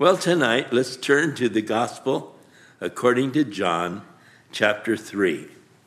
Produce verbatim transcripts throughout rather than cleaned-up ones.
Well, tonight, let's turn to the Gospel according to John, chapter three.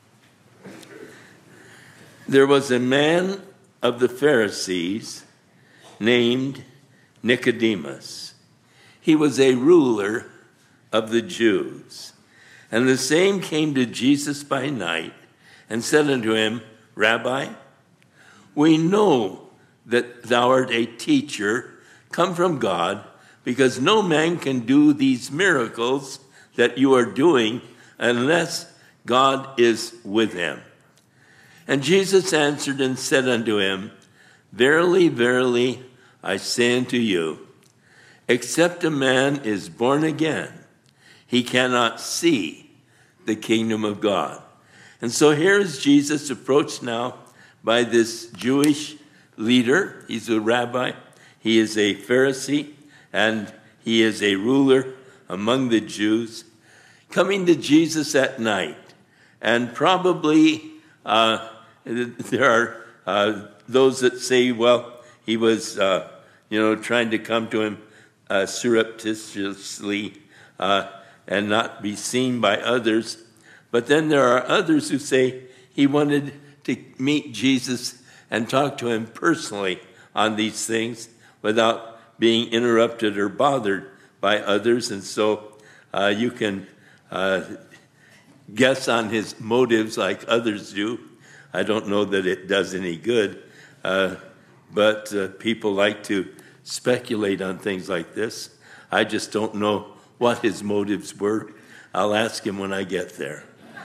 There was a man of the Pharisees named Nicodemus. He was a ruler of the Jews. And the same came to Jesus by night and said unto him, Rabbi, we know that thou art a teacher come from God, because no man can do these miracles that you are doing unless God is with him. And Jesus answered and said unto him, Verily, verily, I say unto you, except a man is born again, he cannot see the kingdom of God. And so here is Jesus approached now by this Jewish leader. He's a rabbi, he is a Pharisee, and he is a ruler among the Jews, coming to Jesus at night. And probably uh, there are uh, those that say, well, he was, uh, you know, trying to come to him uh, surreptitiously uh, and not be seen by others. But then there are others who say he wanted to meet Jesus and talk to him personally on these things without being interrupted or bothered by others. And so uh, you can uh, guess on his motives like others do. I don't know that it does any good, uh, but uh, people like to speculate on things like this. I just don't know what his motives were. I'll ask him when I get there.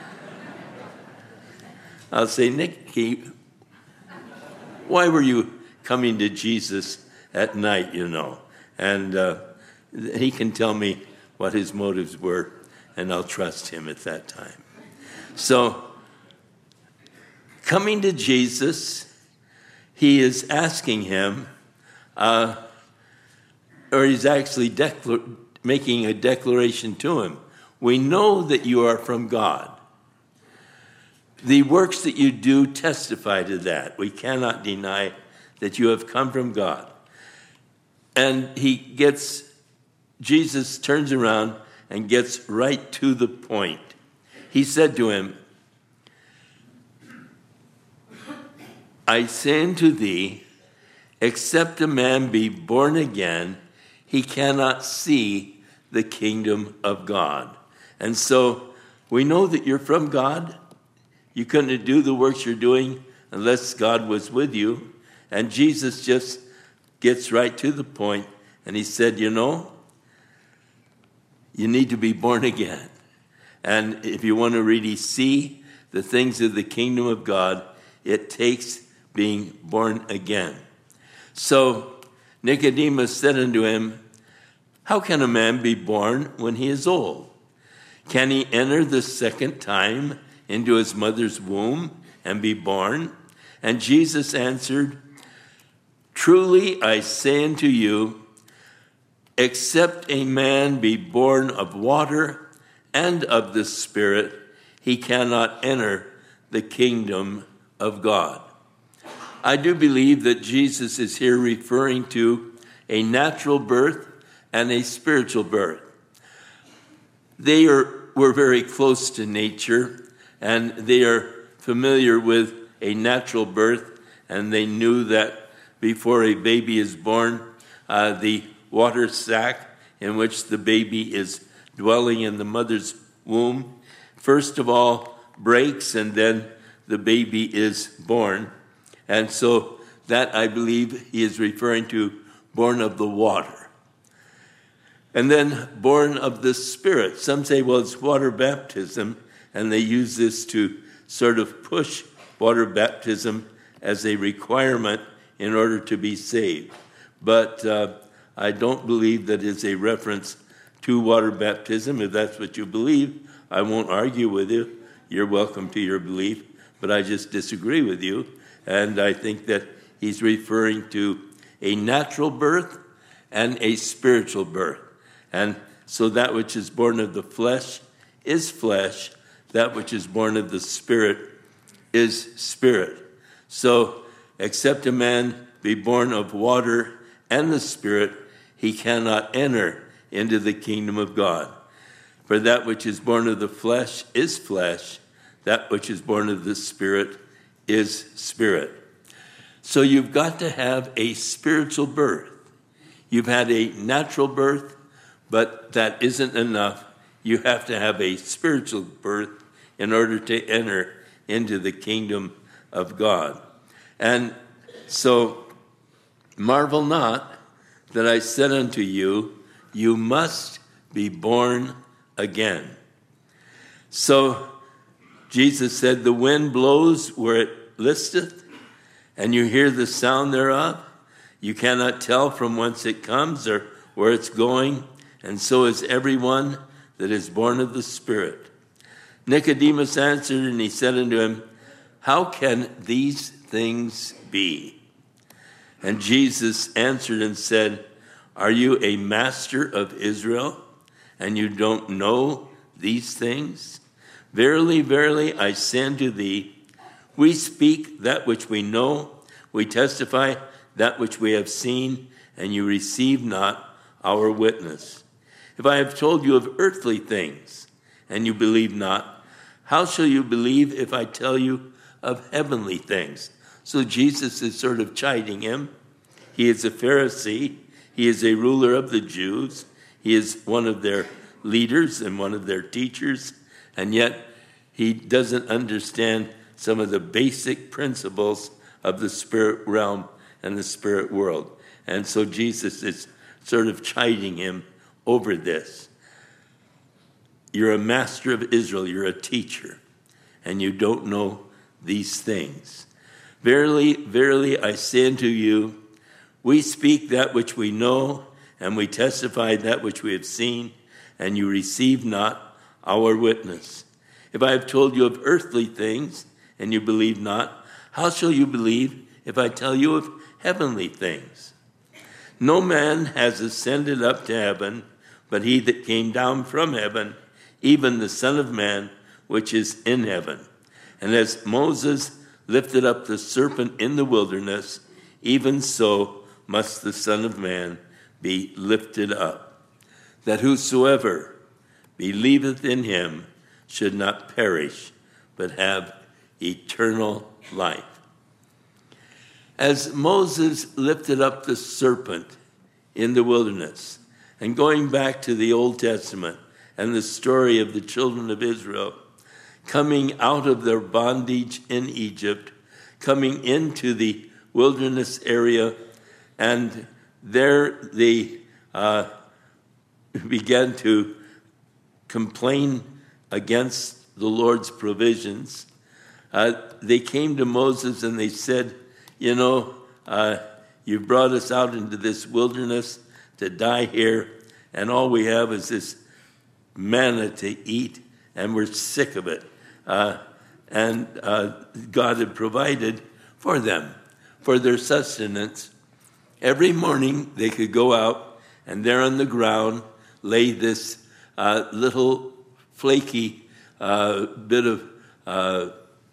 I'll say, Nicky, why were you coming to Jesus at night, you know? And uh, he can tell me what his motives were, and I'll trust him at that time. So, coming to Jesus, he is asking him, uh, or he's actually declar- making a declaration to him. We know that you are from God. The works that you do testify to that. We cannot deny that you have come from God. And he gets, Jesus turns around and gets right to the point. He said to him, I say unto thee, except a man be born again, he cannot see the kingdom of God. And so we know that you're from God. You couldn't do the works you're doing unless God was with you. And Jesus just gets right to the point, and he said, you know, you need to be born again. And if you want to really see the things of the kingdom of God, it takes being born again. So Nicodemus said unto him, how can a man be born when he is old? Can he enter the second time into his mother's womb and be born? And Jesus answered, truly I say unto you, except a man be born of water and of the Spirit, he cannot enter the kingdom of God. I do believe that Jesus is here referring to a natural birth and a spiritual birth. They are, were very close to nature, and they are familiar with a natural birth, and they knew that before a baby is born, uh, the water sac in which the baby is dwelling in the mother's womb, first of all breaks, and then the baby is born. And so that, I believe, he is referring to born of the water. And then born of the Spirit. Some say, well, it's water baptism, and they use this to sort of push water baptism as a requirement in order to be saved. But uh, I don't believe that is a reference to water baptism. If that's what you believe, I won't argue with you. You're welcome to your belief, but I just disagree with you. And I think that he's referring to a natural birth and a spiritual birth. And so that which is born of the flesh is flesh. That which is born of the Spirit is spirit. So, except a man be born of water and the Spirit, he cannot enter into the kingdom of God. For that which is born of the flesh is flesh, that which is born of the Spirit is spirit. So you've got to have a spiritual birth. You've had a natural birth, but that isn't enough. You have to have a spiritual birth in order to enter into the kingdom of God. And so marvel not that I said unto you, you must be born again. So Jesus said, the wind blows where it listeth, and you hear the sound thereof. You cannot tell from whence it comes or where it's going, and so is everyone that is born of the Spirit. Nicodemus answered, and he said unto him, how can these things be? And Jesus answered and said, are you a master of Israel, and you don't know these things? Verily, verily, I say unto thee, we speak that which we know, we testify that which we have seen, and you receive not our witness. If I have told you of earthly things, and you believe not, how shall you believe if I tell you of heavenly things? So Jesus is sort of chiding him. He is a Pharisee. He is a ruler of the Jews. He is one of their leaders and one of their teachers, and yet he doesn't understand some of the basic principles of the spirit realm and the spirit world. And so Jesus is sort of chiding him over this. You're a master of Israel, you're a teacher, and you don't know these things. Verily, verily, I say unto you, we speak that which we know, and we testify that which we have seen, and you receive not our witness. If I have told you of earthly things, and you believe not, how shall you believe if I tell you of heavenly things? No man has ascended up to heaven, but he that came down from heaven, even the Son of Man, which is in heaven. And as Moses lifted up the serpent in the wilderness, even so must the Son of Man be lifted up, that whosoever believeth in him should not perish, but have eternal life. As Moses lifted up the serpent in the wilderness, and going back to the Old Testament and the story of the children of Israel coming out of their bondage in Egypt, coming into the wilderness area, and there they uh, began to complain against the Lord's provisions. Uh, they came to Moses and they said, you know, uh, you brought us out into this wilderness to die here, and all we have is this manna to eat, and we're sick of it. Uh, and uh, God had provided for them, for their sustenance. Every morning they could go out, and there on the ground lay this uh, little flaky uh, bit of uh,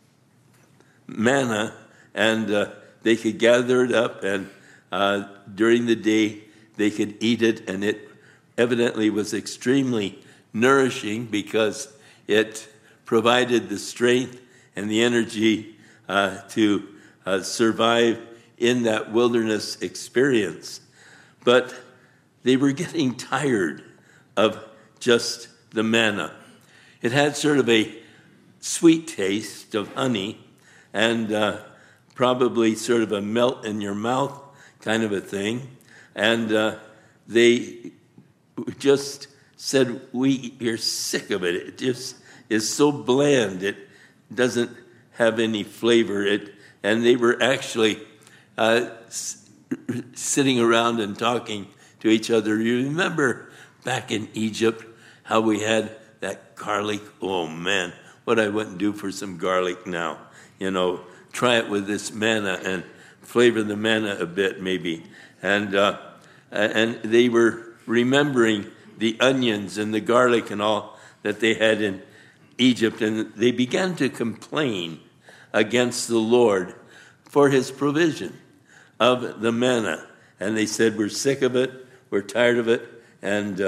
manna, and uh, they could gather it up, and uh, during the day they could eat it, and it evidently was extremely nourishing because it provided the strength and the energy uh, to uh, survive in that wilderness experience. But they were getting tired of just the manna. It had sort of a sweet taste of honey, and uh, probably sort of a melt in your mouth kind of a thing. And uh, they just said, we are sick of it. It just is so bland. It doesn't have any flavor. It, and they were actually uh, s- sitting around and talking to each other. You remember back in Egypt how we had that garlic? Oh, man, what I wouldn't do for some garlic now. You know, try it with this manna and flavor the manna a bit maybe. And uh, and they were remembering the onions and the garlic and all that they had in Egypt, and they began to complain against the Lord for his provision of the manna. And they said, we're sick of it, we're tired of it, and uh,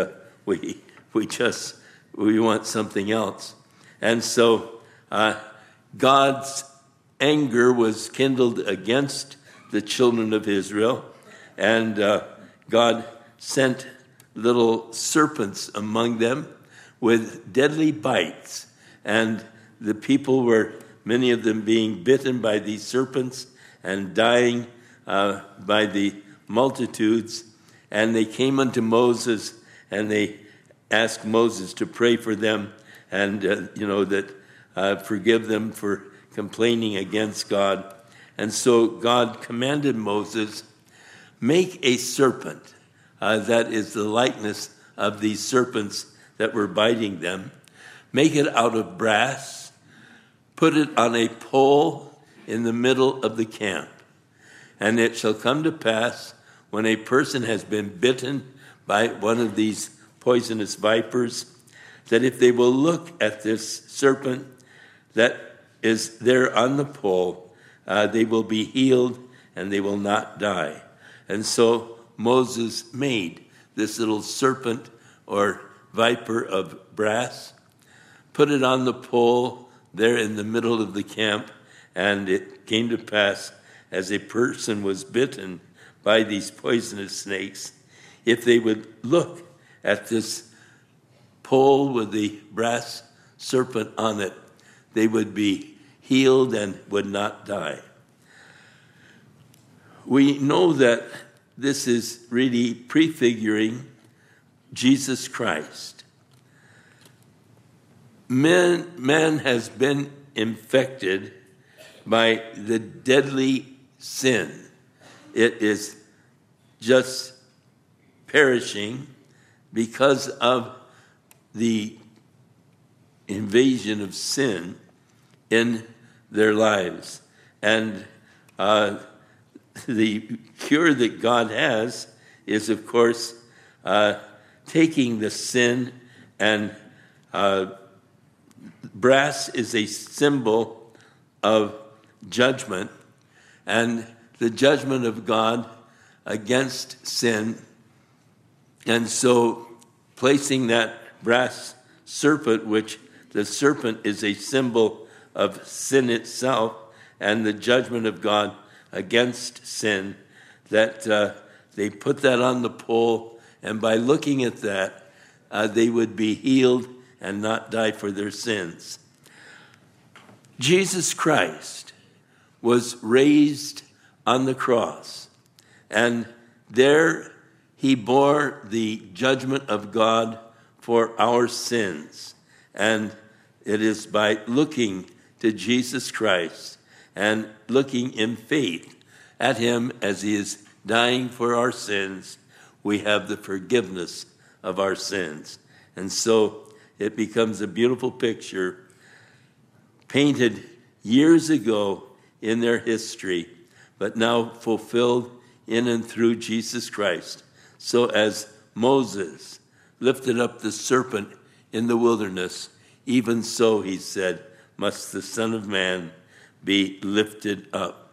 we we just we want something else. And so uh, God's anger was kindled against the children of Israel, and uh, God sent little serpents among them with deadly bites, and the people were, many of them being bitten by these serpents and dying uh, by the multitudes. And they came unto Moses, and they asked Moses to pray for them, and uh, you know that uh, forgive them for complaining against God. And so God commanded Moses, make a serpent uh, that is the likeness of these serpents that were biting them. Make it out of brass, put it on a pole in the middle of the camp. And it shall come to pass, when a person has been bitten by one of these poisonous vipers, that if they will look at this serpent that is there on the pole, uh, they will be healed and they will not die. And so Moses made this little serpent or viper of brass, put it on the pole there in the middle of the camp, and it came to pass, as a person was bitten by these poisonous snakes, if they would look at this pole with the brass serpent on it, they would be healed and would not die. We know that this is really prefiguring Jesus Christ. Man, man has been infected by the deadly sin. It is just perishing because of the invasion of sin in their lives. And uh, the cure that God has is, of course, uh, taking the sin, and uh, brass is a symbol of judgment, and the judgment of God against sin. And so placing that brass serpent, which the serpent is a symbol of sin itself and the judgment of God against sin, that uh, they put that on the pole, and by looking at that, uh, they would be healed and not die for their sins. Jesus Christ was raised on the cross, and there he bore the judgment of God for our sins. And it is by looking to Jesus Christ and looking in faith at him as he is dying for our sins, we have the forgiveness of our sins. And so it becomes a beautiful picture painted years ago in their history, but now fulfilled in and through Jesus Christ. So as Moses lifted up the serpent in the wilderness, even so, he said, must the Son of Man be lifted up.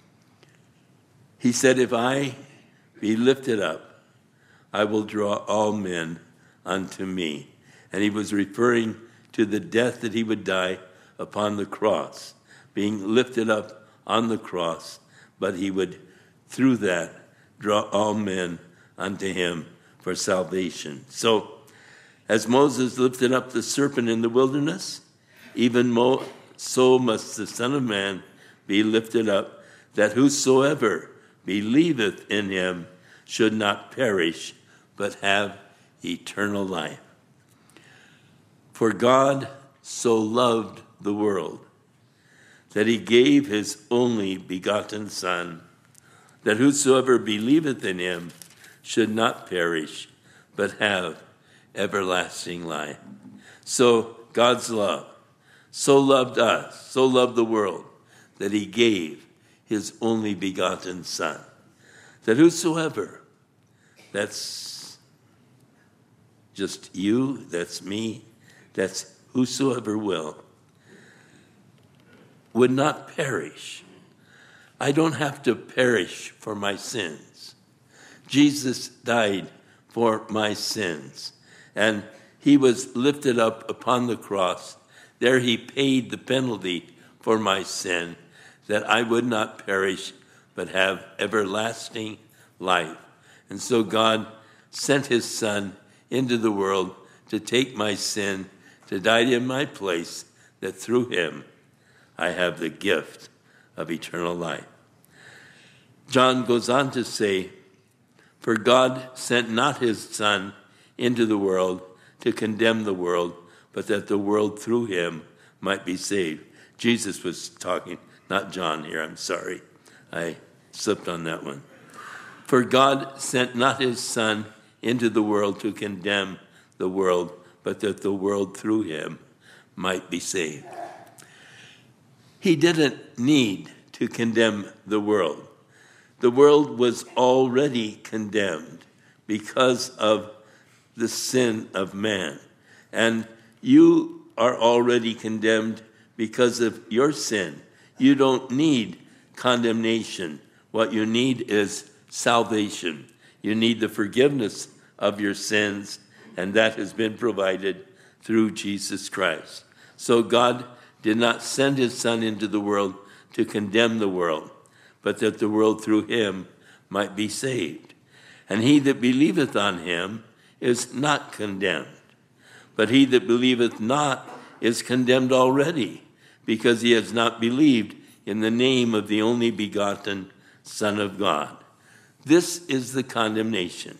He said, if I be lifted up, I will draw all men unto me. And he was referring to the death that he would die upon the cross, being lifted up on the cross, but he would, through that, draw all men unto him for salvation. So, as Moses lifted up the serpent in the wilderness, even mo- so must the Son of Man be lifted up, that whosoever believeth in him should not perish, but have eternal life. For God so loved the world that he gave his only begotten Son, that whosoever believeth in him should not perish, but have everlasting life. So God's love so loved us, so loved the world, that he gave his only begotten Son, that whosoever, that's just you, that's me, that's whosoever will, would not perish. I don't have to perish for my sins. Jesus died for my sins. and he was lifted up upon the cross. There he paid the penalty for my sin, that I would not perish, but have everlasting life. And so God sent his Son into the world to take my sin, to die in my place, that through him I have the gift of eternal life. John goes on to say, for God sent not his Son into the world to condemn the world, but that the world through him might be saved. Jesus was talking, not John here, I'm sorry. I slipped on that one. For God sent not his Son into the world to condemn the world, but that the world through him might be saved. He didn't need to condemn the world. The world was already condemned because of the sin of man. And you are already condemned because of your sin. You don't need condemnation. What you need is salvation. You need the forgiveness of your sins, and that has been provided through Jesus Christ. So God did not send his Son into the world to condemn the world, but that the world through him might be saved. And he that believeth on him is not condemned, but he that believeth not is condemned already, because he has not believed in the name of the only begotten Son of God. This is the condemnation.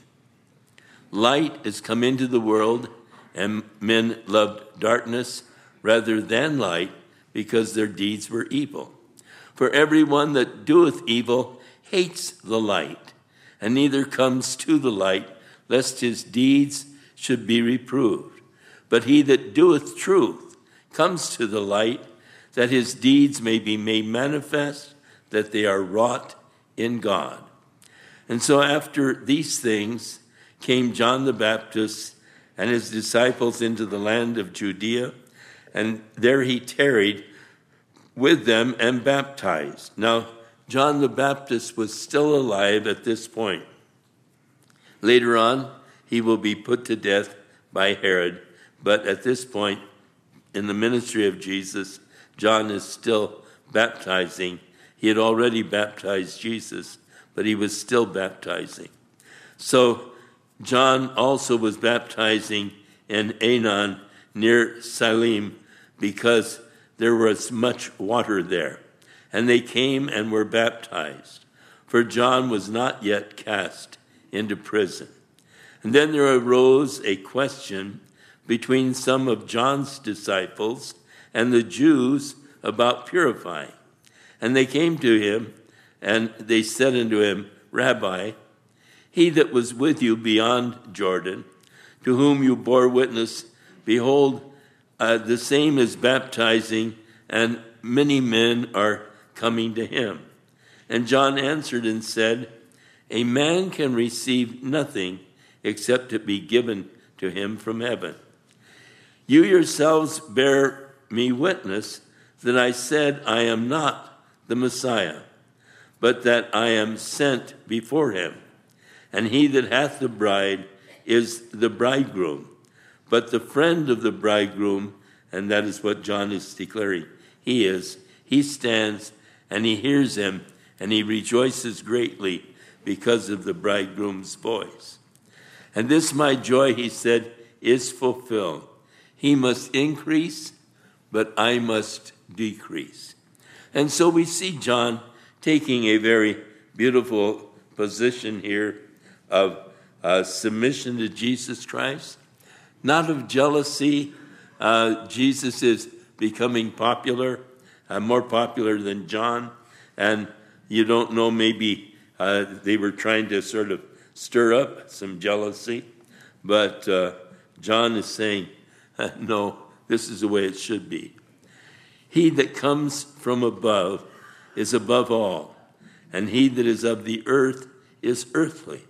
Light has come into the world, and men loved darkness rather than light, because their deeds were evil. For everyone that doeth evil hates the light, and neither comes to the light, lest his deeds should be reproved. But he that doeth truth comes to the light, that his deeds may be made manifest, that they are wrought in God. And so after these things came John the Baptist and his disciples into the land of Judea, and there he tarried with them and baptized. Now, John the Baptist was still alive at this point. Later on, he will be put to death by Herod, but at this point in the ministry of Jesus, John is still baptizing. He had already baptized Jesus, but he was still baptizing. So John also was baptizing in Aenon near Salim, because there was much water there. And they came and were baptized, for John was not yet cast into prison. And then there arose a question between some of John's disciples and the Jews about purifying. And they came to him, and they said unto him, Rabbi, he that was with you beyond Jordan, to whom you bore witness, behold, uh, the same is baptizing, and many men are coming to him. And John answered and said, a man can receive nothing except it be given to him from heaven. You yourselves bear me witness that I said I am not the Messiah, but that I am sent before him. And he that hath the bride is the bridegroom. But the friend of the bridegroom, and that is what John is declaring he is, he stands and he hears him, and he rejoices greatly because of the bridegroom's voice. And this my joy, he said, is fulfilled. He must increase, but I must decrease. And so we see John taking a very beautiful position here of uh, submission to Jesus Christ, not of jealousy. Uh, Jesus is becoming popular, uh, more popular than John, and you don't know, maybe uh, they were trying to sort of stir up some jealousy, but uh, John is saying, no, this is the way it should be. He that comes from above is above all, and he that is of the earth is earthly.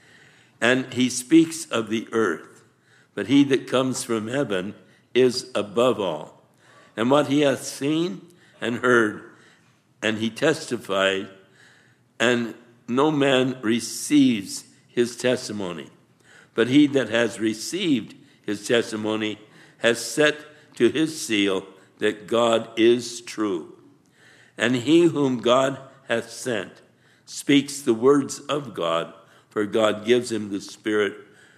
And he speaks of the earth, but he that comes from heaven is above all. And what he hath seen and heard, and he testified, and no man receives his testimony. But he that has received his testimony, has set to his seal that God is true. And he whom God hath sent speaks the words of God, for God gives him the Spirit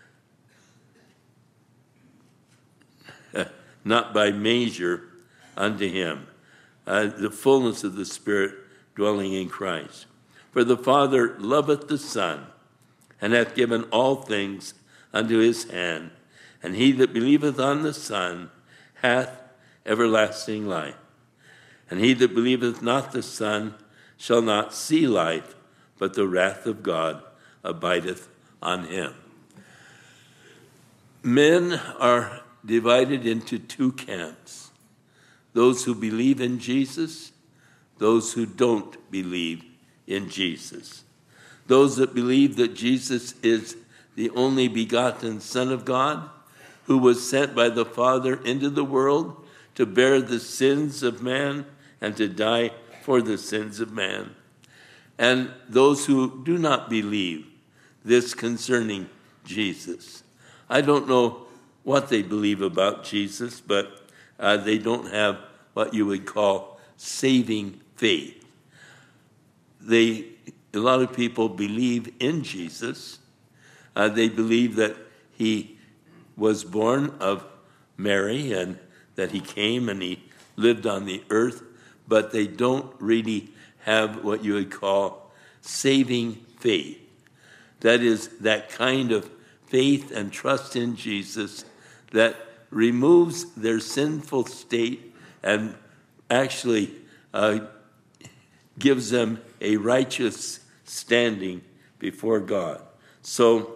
not by measure unto him, uh, the fullness of the Spirit dwelling in Christ. For the Father loveth the Son, and hath given all things unto his hand, and he that believeth on the Son hath everlasting life. And he that believeth not the Son shall not see life, but the wrath of God abideth on him. Men are divided into two camps: those who believe in Jesus, those who don't believe in Jesus. Those that believe that Jesus is the only begotten Son of God, who was sent by the Father into the world to bear the sins of man and to die for the sins of man. And those who do not believe this concerning Jesus. I don't know what they believe about Jesus, but uh, they don't have what you would call saving faith. They, a lot of people believe in Jesus. Uh, they believe that he was born of Mary and that he came and he lived on the earth, but they don't really have what you would call saving faith. That is, that kind of faith and trust in Jesus that removes their sinful state and actually uh, gives them a righteous standing before God. So,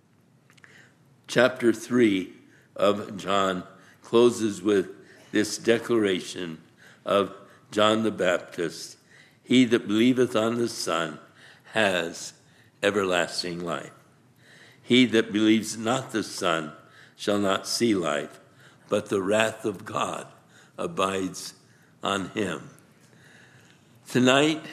chapter three of John closes with this declaration of John the Baptist: he that believeth on the Son has everlasting life. He that believes not the Son shall not see life, but the wrath of God abides on him. Tonight,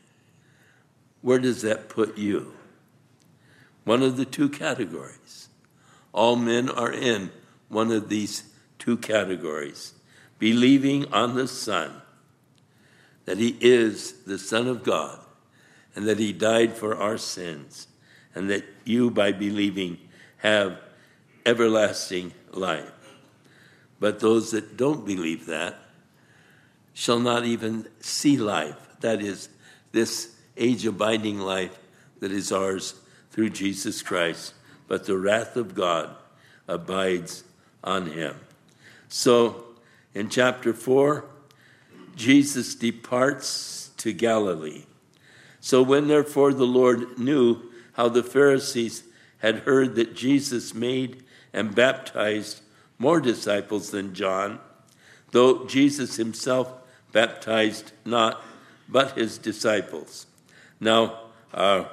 where does that put you? One of the two categories. All men are in one of these two categories: believing on the Son, that he is the Son of God, and that he died for our sins, and that you, by believing, have everlasting life. But those that don't believe that shall not even see life. That is, this age-abiding life that is ours through Jesus Christ. But the wrath of God abides on him. So, in chapter four, Jesus departs to Galilee. So when therefore the Lord knew how the Pharisees had heard that Jesus made and baptized more disciples than John, though Jesus himself baptized not, but his disciples. Now, uh,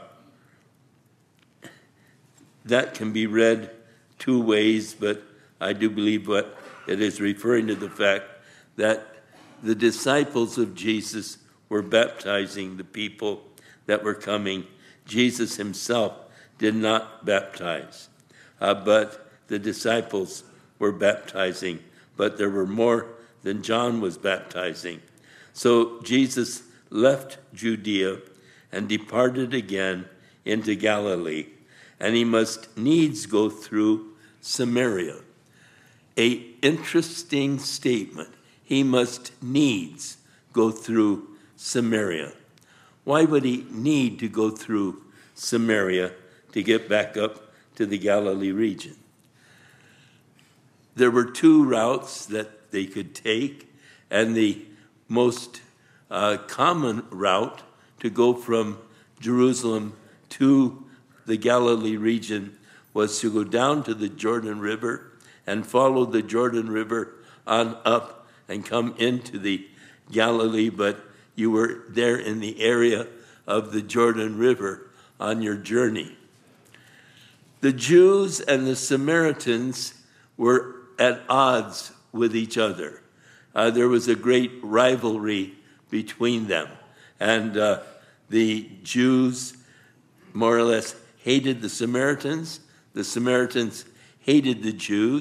that can be read two ways, but I do believe what it is referring to the fact that the disciples of Jesus were baptizing the people that were coming. Jesus himself did not baptize, uh, but the disciples were baptizing, but there were more than John was baptizing. So Jesus left Judea and departed again into Galilee, and he must needs go through Samaria. A interesting statement. He must needs go through Samaria. Why would he need to go through Samaria to get back up to the Galilee region? There were two routes that they could take, and the most uh, common route to go from Jerusalem to the Galilee region was to go down to the Jordan River and follow the Jordan River on up and come into the Galilee, but you were there in the area of the Jordan River on your journey. The Jews and the Samaritans were at odds with each other. Uh, there was a great rivalry between them. And uh, the Jews more or less hated the Samaritans. The Samaritans hated the Jews.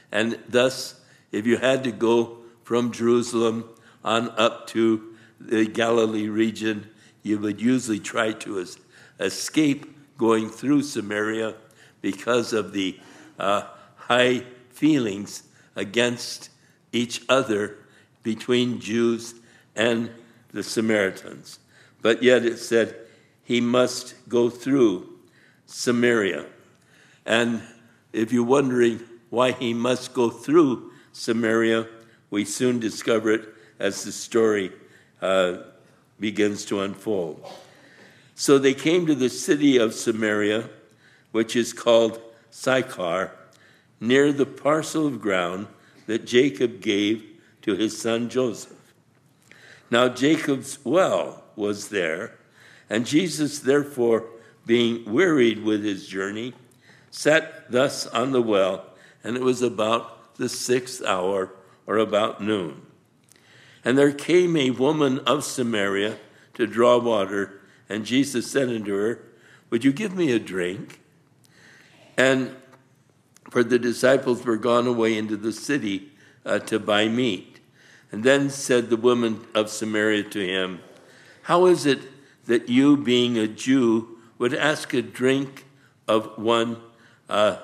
And thus, if you had to go from Jerusalem on up to the Galilee region, you would usually try to es- escape going through Samaria because of the uh, high feelings against each other between Jews and the Samaritans. But yet it said he must go through Samaria. And if you're wondering why he must go through Samaria, we soon discover it as the story uh, begins to unfold. So they came to the city of Samaria, which is called Sychar, near the parcel of ground that Jacob gave to his son Joseph. Now Jacob's well was there, and Jesus, therefore, being wearied with his journey, sat thus on the well, and it was about the sixth hour, or about noon. And there came a woman of Samaria to draw water, and Jesus said unto her, "Would you give me a drink?" And for the disciples were gone away into the city uh, to buy meat. And then said the woman of Samaria to him, "How is it that you, being a Jew, would ask a drink of one uh,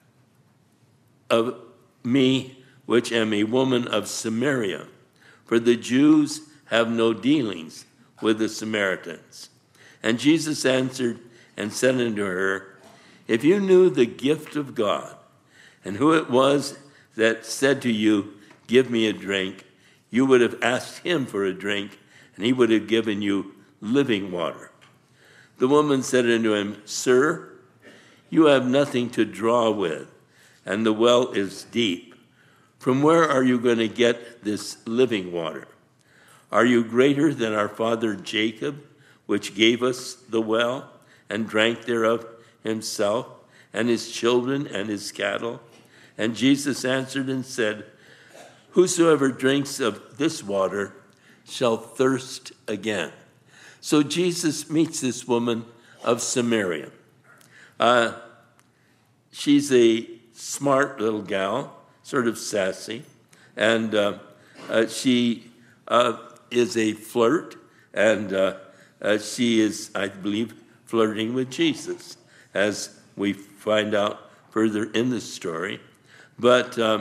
of me, which am a woman of Samaria? For the Jews have no dealings with the Samaritans." And Jesus answered and said unto her, "If you knew the gift of God, and who it was that said to you, 'Give me a drink,' you would have asked him for a drink, and he would have given you living water." The woman said unto him, "Sir, you have nothing to draw with, and the well is deep. From where are you going to get this living water? Are you greater than our father Jacob, which gave us the well, and drank thereof himself, and his children, and his cattle?" And Jesus answered and said, "Whosoever drinks of this water shall thirst again." So Jesus meets this woman of Samaria. Uh, she's a smart little gal, sort of sassy, and uh, uh, she uh, is a flirt, and uh, uh, she is, I believe, flirting with Jesus, as we find out further in the story. But um,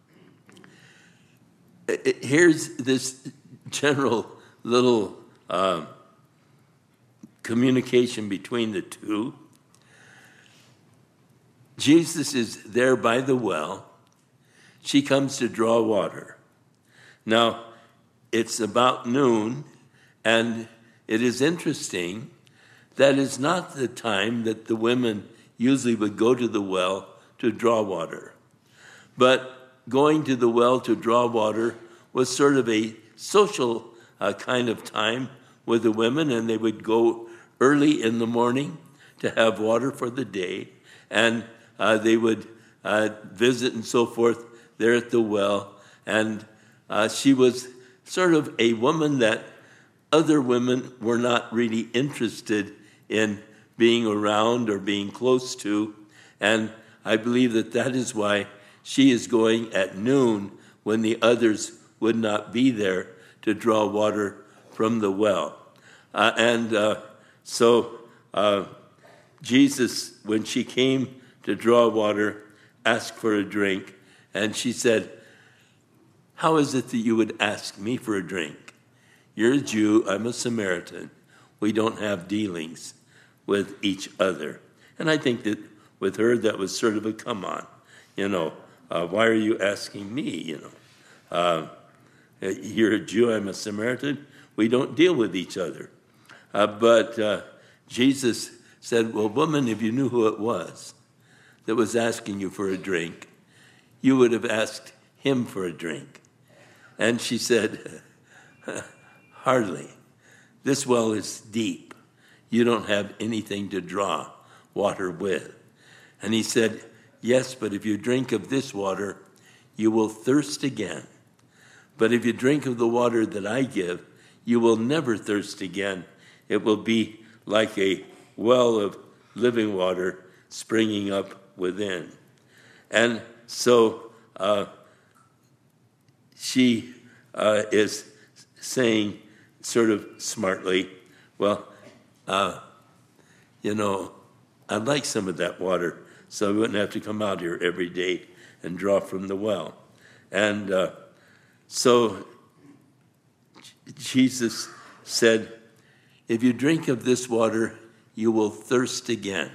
it, here's this general little uh, communication between the two. Jesus is there by the well. She comes to draw water. Now, it's about noon, and it is interesting that is not the time that the women usually would go to the well to draw water. But going to the well to draw water was sort of a social uh, kind of time with the women, and they would go early in the morning to have water for the day, and uh, they would uh, visit and so forth there at the well. And uh, she was sort of a woman that other women were not really interested in being around or being close to. And I believe that that is why she is going at noon when the others would not be there to draw water from the well. Uh, and uh, so uh, Jesus, when she came to draw water, asked for a drink. And she said, "How is it that you would ask me for a drink? You're a Jew, I'm a Samaritan. We don't have dealings with each other." And I think that with her, that was sort of a come on. You know, uh, why are you asking me, you know? Uh, you're a Jew, I'm a Samaritan. We don't deal with each other. Uh, but uh, Jesus said, "Well, woman, if you knew who it was that was asking you for a drink, you would have asked him for a drink." And she said, "Hardly. This well is deep. You don't have anything to draw water with." And he said, "Yes, but if you drink of this water, you will thirst again. But if you drink of the water that I give, you will never thirst again. It will be like a well of living water springing up within." And so uh, she uh, is saying sort of smartly, well, uh, you know, I'd like some of that water so I wouldn't have to come out here every day and draw from the well. And uh, so Jesus said, if you drink of this water, you will thirst again.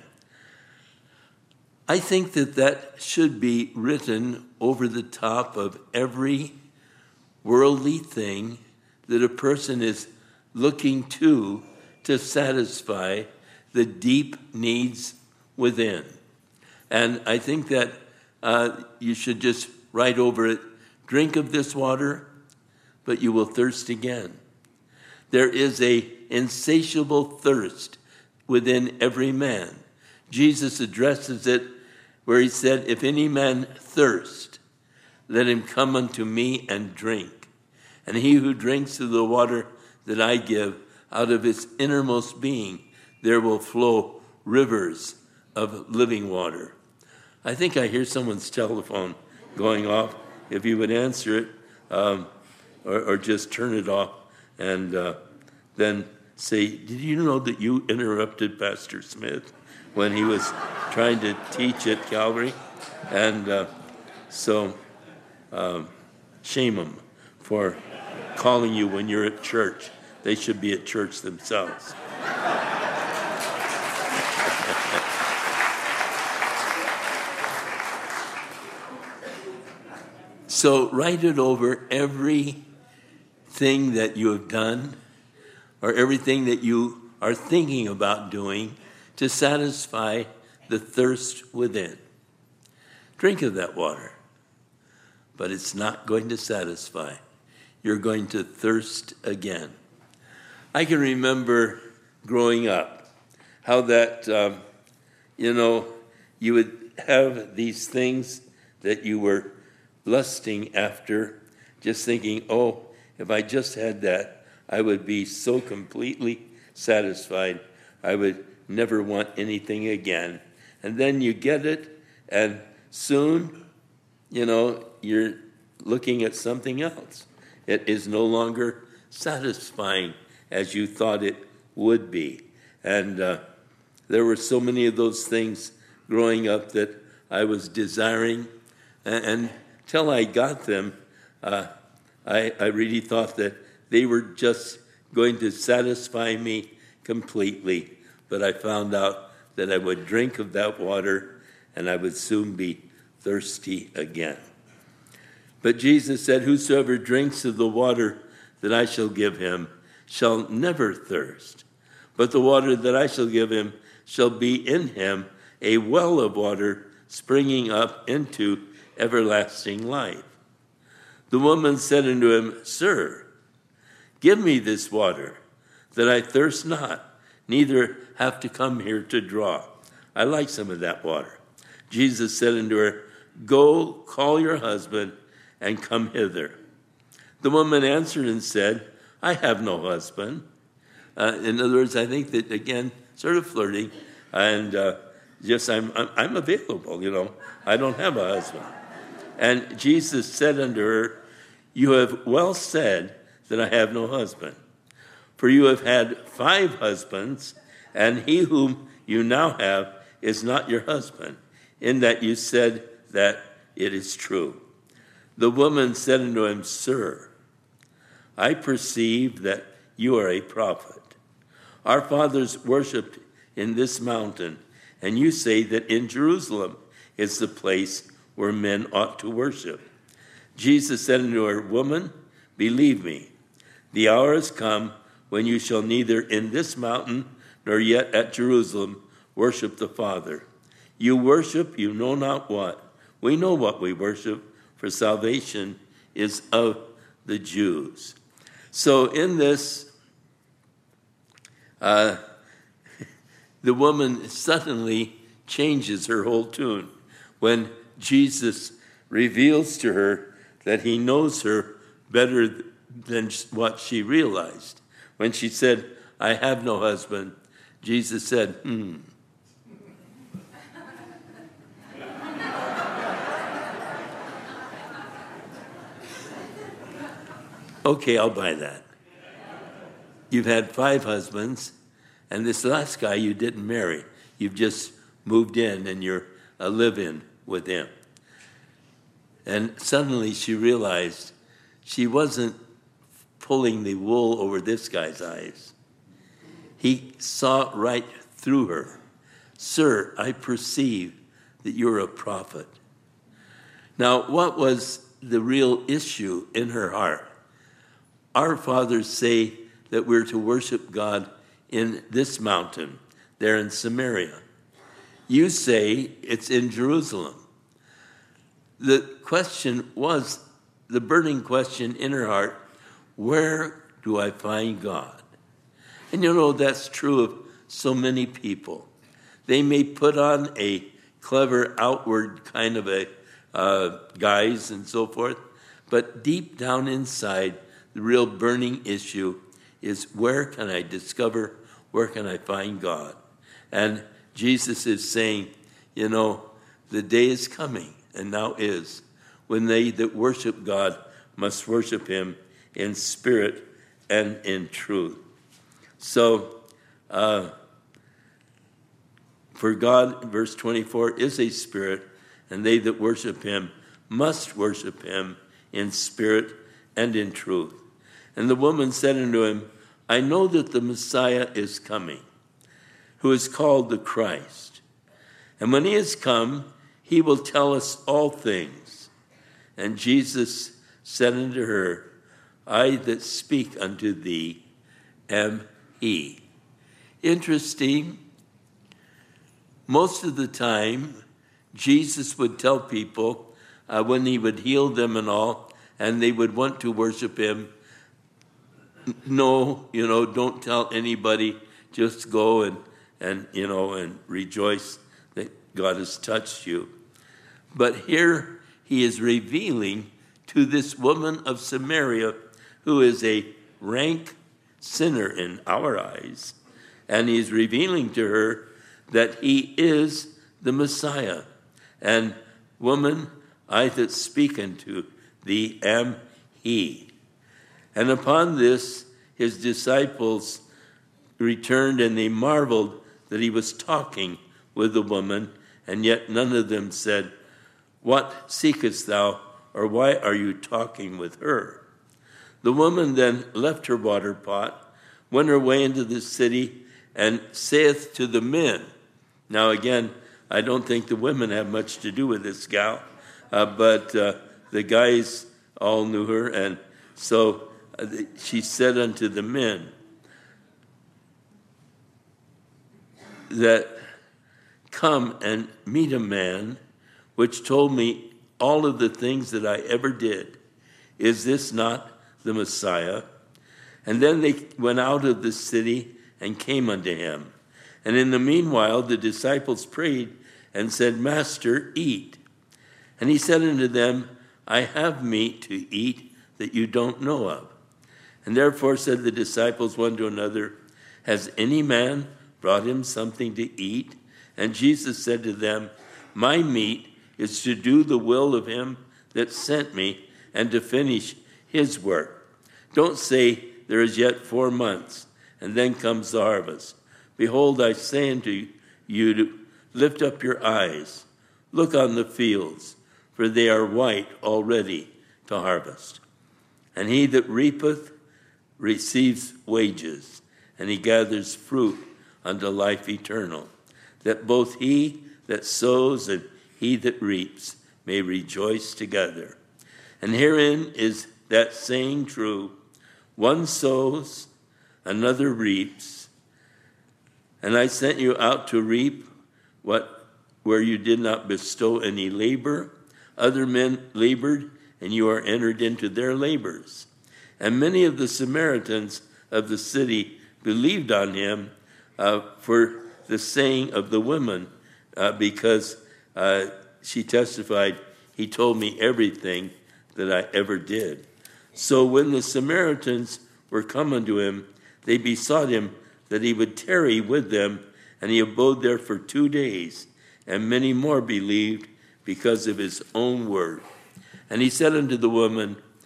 I think that that should be written over the top of every worldly thing that a person is looking to to satisfy the deep needs within. And I think that uh, you should just write over it, drink of this water, but you will thirst again. There is a insatiable thirst within every man. Jesus addresses it where he said, if any man thirst, let him come unto me and drink. And he who drinks of the water that I give, out of his innermost being, there will flow rivers of living water. I think I hear someone's telephone going off. If you would answer it, um, or, or just turn it off, and uh, then say, did you know that you interrupted Pastor Smith when he was trying to teach at Calvary? And uh, so um, shame them for calling you when you're at church. They should be at church themselves. So write it over everything that you have done or everything that you are thinking about doing to satisfy the thirst within. Drink of that water, but it's not going to satisfy. You're going to thirst again. I can remember growing up how that, um, you know, you would have these things that you were lusting after, just thinking, oh, if I just had that, I would be so completely satisfied. I would never want anything again. And then you get it, and soon, you know, you're looking at something else. It is no longer satisfying as you thought it would be. And uh, there were so many of those things growing up that I was desiring, and, and till I got them, uh, I, I really thought that they were just going to satisfy me completely. But I found out that I would drink of that water and I would soon be thirsty again. But Jesus said, whosoever drinks of the water that I shall give him shall never thirst. But the water that I shall give him shall be in him a well of water springing up into everlasting life. The woman said unto him, Sir, give me this water, that I thirst not, neither have to come here to draw. I like some of that water. Jesus said unto her, Go, call your husband, and come hither. The woman answered and said, I have no husband. Uh, in other words, I think that, again, sort of flirting, and uh, just I'm, I'm I'm available, you know. I don't have a husband. And Jesus said unto her, You have well said that I have no husband. For you have had five husbands, and he whom you now have is not your husband, in that you said that it is true. The woman said unto him, Sir, I perceive that you are a prophet. Our fathers worshipped in this mountain, and you say that in Jerusalem is the place where men ought to worship. Jesus said unto her, Woman, believe me, the hour has come when you shall neither in this mountain nor yet at Jerusalem worship the Father. You worship, you know not what. We know what we worship, for salvation is of the Jews. So in this, uh, the woman suddenly changes her whole tune when Jesus reveals to her that he knows her better than what she realized. When she said, I have no husband, Jesus said, hmm. Okay, I'll buy that. You've had five husbands, and this last guy you didn't marry. You've just moved in, and you're a live-in with him. And suddenly she realized she wasn't pulling the wool over this guy's eyes. He saw right through her. Sir, I perceive that you're a prophet. Now, what was the real issue in her heart? Our fathers say that we're to worship God in this mountain, there in Samaria. You say it's in Jerusalem. The question was, the burning question in her heart, where do I find God? And you know, that's true of so many people. They may put on a clever outward kind of a uh, guise and so forth, but deep down inside, the real burning issue is, where can I discover, where can I find God? And Jesus is saying, you know, the day is coming, and now is, when they that worship God must worship him in spirit and in truth. So, uh, for God, verse twenty-four, is a spirit, and they that worship him must worship him in spirit and in truth. And the woman said unto him, I know that the Messiah is coming, who is called the Christ. And when he is come, he will tell us all things. And Jesus said unto her, I that speak unto thee am he. Interesting. Most of the time, Jesus would tell people uh, when he would heal them and all, and they would want to worship him, no, you know, don't tell anybody, just go and, and you know, and rejoice that God has touched you. But here he is revealing to this woman of Samaria, who is a rank sinner in our eyes, and he's revealing to her that he is the Messiah. And woman, I that speak unto thee am he. And upon this, his disciples returned, and they marveled that he was talking with the woman, and yet none of them said, what seekest thou, or why are you talking with her? The woman then left her water pot, went her way into the city, and saith to the men. Now again, I don't think the women have much to do with this gal, uh, but uh, the guys all knew her, and so uh, she said unto the men that, come and meet a man which told me all of the things that I ever did. Is this not the Messiah? And then they went out of the city and came unto him. And in the meanwhile, the disciples prayed and said, Master, eat. And he said unto them, I have meat to eat that you don't know of. And therefore said the disciples one to another, has any man brought him something to eat? And Jesus said to them, my meat is to do the will of him that sent me and to finish his work. Don't say, there is yet four months, and then comes the harvest. Behold, I say unto you, to lift up your eyes, look on the fields, for they are white already to harvest. And he that reapeth receives wages, and he gathers fruit unto life eternal, that both he that sows and he that reaps may rejoice together. And herein is that saying true, one sows, another reaps. And I sent you out to reap what where you did not bestow any labor. Other men labored, and you are entered into their labors. And many of the Samaritans of the city believed on him uh, for the saying of the woman, uh, because uh, she testified, he told me everything that I ever did. So when the Samaritans were come unto him, they besought him that he would tarry with them, and he abode there for two days. And many more believed because of his own word. And he said unto the woman,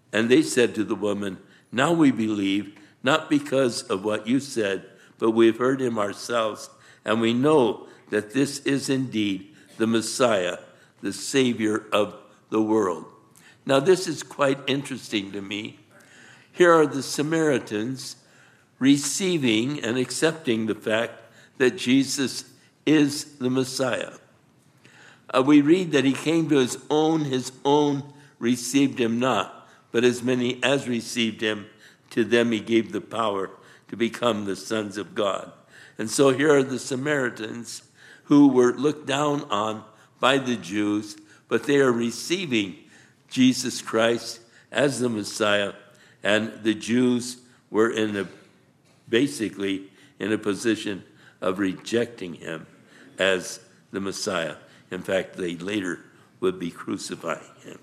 And they said to the woman, "Now we believe, not because of what you said, but we've heard him ourselves, and we know that this is indeed the Messiah, the Savior of the world." Now, this is quite interesting to me. Here are the Samaritans receiving and accepting the fact that Jesus is the Messiah. Uh, we read that he came to his own, his own received him not, but as many as received him, to them he gave the power to become the sons of God. And so here are the Samaritans who were looked down on by the Jews, but they are receiving Jesus Christ as the Messiah, and the Jews were in a basically in a position of rejecting him as the Messiah. In fact, they later would be crucifying him.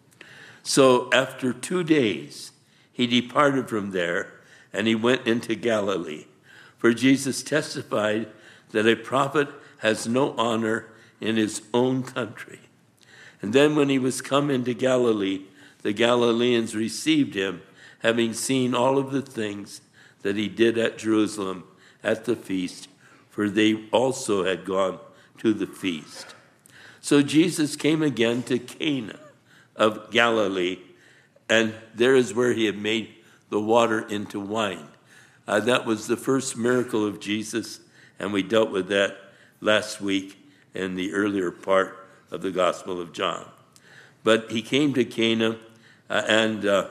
So after two days, he departed from there, and he went into Galilee. For Jesus testified that a prophet has no honor in his own country. And then when he was come into Galilee, the Galileans received him, having seen all of the things that he did at Jerusalem at the feast, for they also had gone to the feast. So Jesus came again to Cana of Galilee, and there is where he had made the water into wine. Uh, that was the first miracle of Jesus, and we dealt with that last week in the earlier part of the Gospel of John. But he came to Cana, uh, and uh,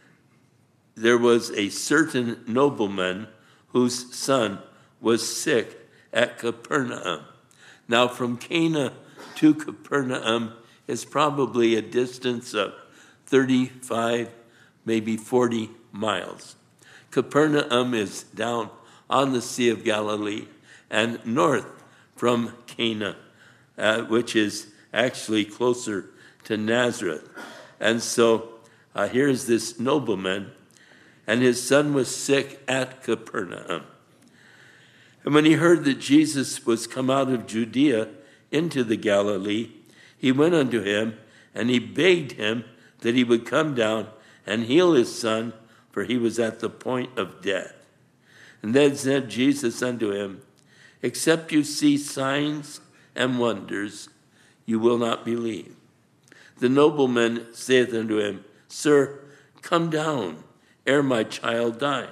there was a certain nobleman whose son was sick at Capernaum. Now, from Cana to Capernaum is probably a distance of thirty-five, maybe forty miles. Capernaum is down on the Sea of Galilee and north from Cana, uh, which is actually closer to Nazareth. And so uh, here's this nobleman, and his son was sick at Capernaum. And when he heard that Jesus was come out of Judea into the Galilee, he went unto him, and he begged him that he would come down and heal his son, for he was at the point of death. And then said Jesus unto him, Except you see signs and wonders, you will not believe. The nobleman saith unto him, Sir, come down, ere my child die.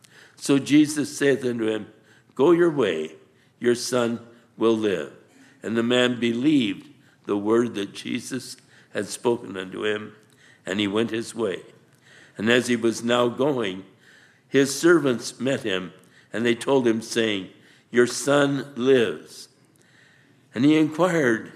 So Jesus saith unto him, Go your way, your son will live. And the man believed the word that Jesus had spoken unto him, and he went his way. And as he was now going, his servants met him, and they told him, saying, Your son lives. And he inquired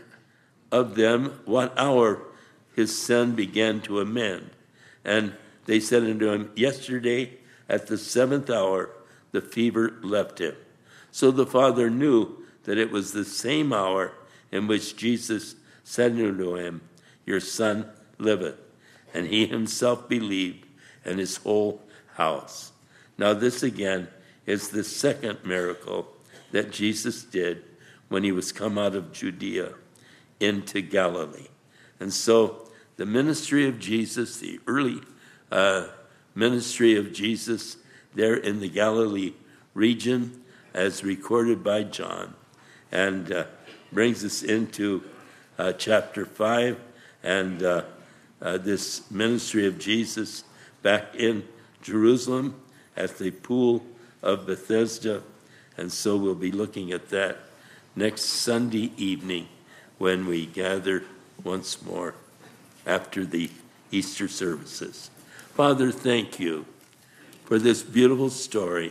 of them what hour his son began to amend. And they said unto him, Yesterday at the seventh hour the fever left him. So the father knew that it was the same hour in which Jesus said unto him, Your son liveth. And he himself believed, and his whole house. Now this again is the second miracle that Jesus did when he was come out of Judea into Galilee. And so the ministry of Jesus, the early uh, ministry of Jesus there in the Galilee region, as recorded by John, and uh, brings us into uh, chapter five, and uh, uh, this ministry of Jesus back in Jerusalem at the pool of Bethesda. And so we'll be looking at that next Sunday evening when we gather once more after the Easter services. Father, thank you for this beautiful story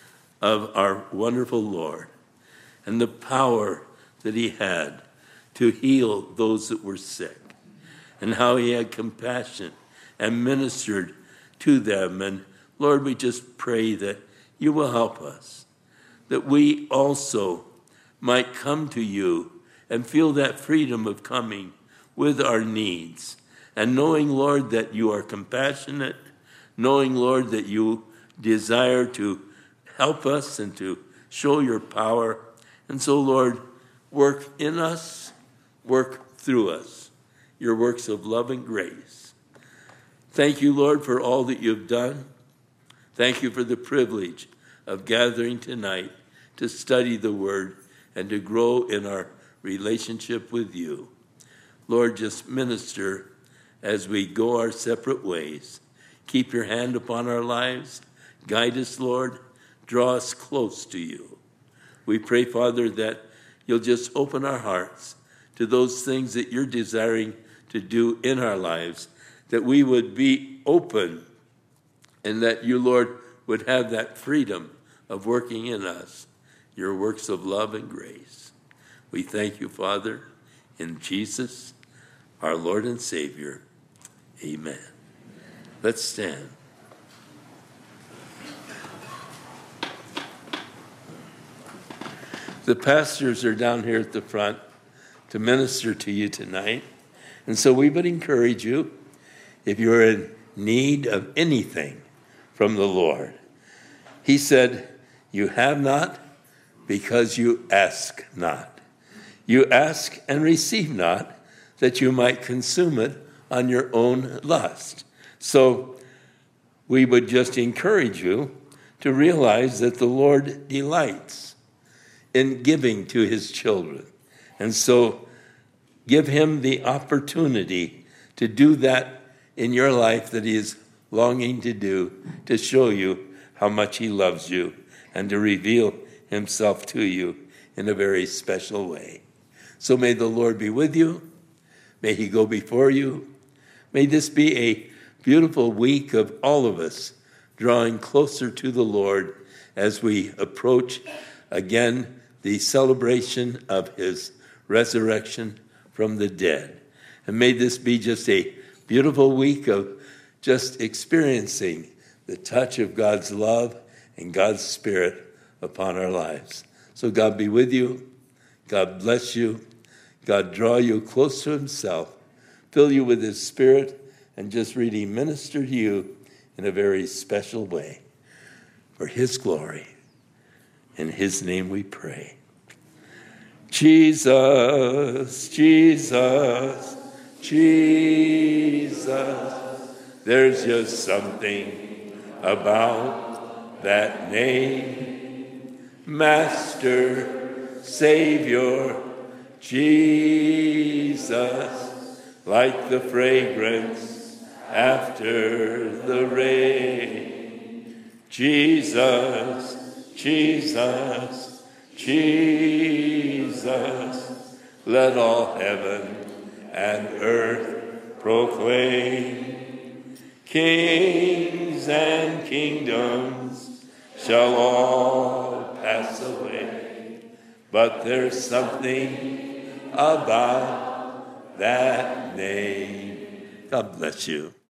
of our wonderful Lord and the power that he had to heal those that were sick, and how he had compassion and ministered to them. And Lord, we just pray that you will help us, that we also might come to you and feel that freedom of coming with our needs, and knowing, Lord, that you are compassionate, knowing, Lord, that you desire to help us and to show your power. And so, Lord, work in us, work through us, your works of love and grace. Thank you, Lord, for all that you've done. Thank you for the privilege of gathering tonight to study the word and to grow in our relationship with you. Lord, just minister as we go our separate ways. Keep your hand upon our lives. Guide us, Lord. Draw us close to you. We pray, Father, that you'll just open our hearts to those things that you're desiring to do in our lives, that we would be open, and that you, Lord, would have that freedom of working in us, your works of love and grace. We thank you, Father, in Jesus, our Lord and Savior. Amen. Let's stand. The pastors are down here at the front to minister to you tonight. And so we would encourage you, if you're in need of anything from the Lord. He said, you have not because you ask not. You ask and receive not, that you might consume it on your own lust. So we would just encourage you to realize that the Lord delights in giving to his children. And so give him the opportunity to do that in your life that he is longing to do, to show you how much he loves you and to reveal himself to you in a very special way. So may the Lord be with you. May he go before you. May this be a beautiful week of all of us drawing closer to the Lord as we approach again the celebration of his resurrection from the dead. And may this be just a beautiful week of just experiencing the touch of God's love and God's Spirit upon our lives. So God be with you. God bless you. God draw you close to himself, fill you with his Spirit, and just really minister to you in a very special way for his glory. In his name we pray. Jesus, Jesus, Jesus. There's just something about that name. Master, Savior, Jesus, like the fragrance after the rain. Jesus, Jesus, Jesus, let all heaven and earth proclaim. Kings and kingdoms shall all pass away, but there's something about that name. God bless you.